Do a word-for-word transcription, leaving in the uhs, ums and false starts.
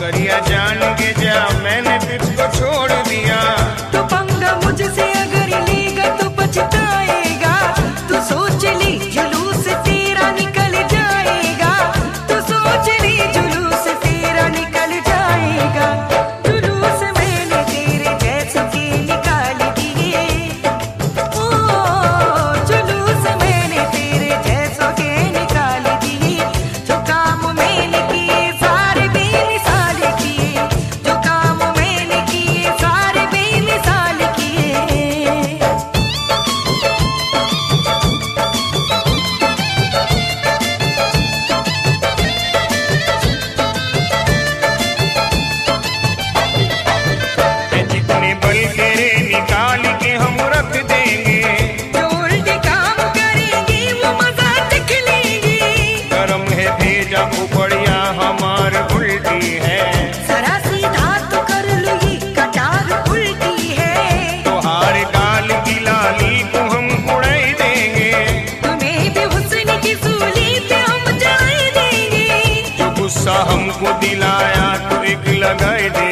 करिया जान के जा, मैंने तुझको छोड़ दिया। तो पंगा मुझसे अगर लेगा तो पछताएगा। तू सोच ली जुलूस तेरा निकल जाएगा। तू सोच ली जुलूस तेरा निकल जाएगा। जुलूस मैंने तेरे जैसों के निकाल दिए। ओ जुलूस मैंने तेरे जैसों के निकाल दिए। जो काम मैंने किए सारे बेमिसाल किए। जो काम मैंने किए सारे बेमिसाल किए। जितने बल तेरे निकाल के हम रख देंगे। जो उल्टे काम करेंगे वो मजा देख लेंगे। गरम है भेजा उपड़िया हमार उल्टी है। जरा सीधा तो कर लो ये कटार उल्टी है। तोहार गाल की लाली को हम उड़ाई देंगे। तुम्हें भी हुस्न की सूली पे हम चढ़ाई देंगे। जो गुस्सा हमको दिलाया तो एक लगाए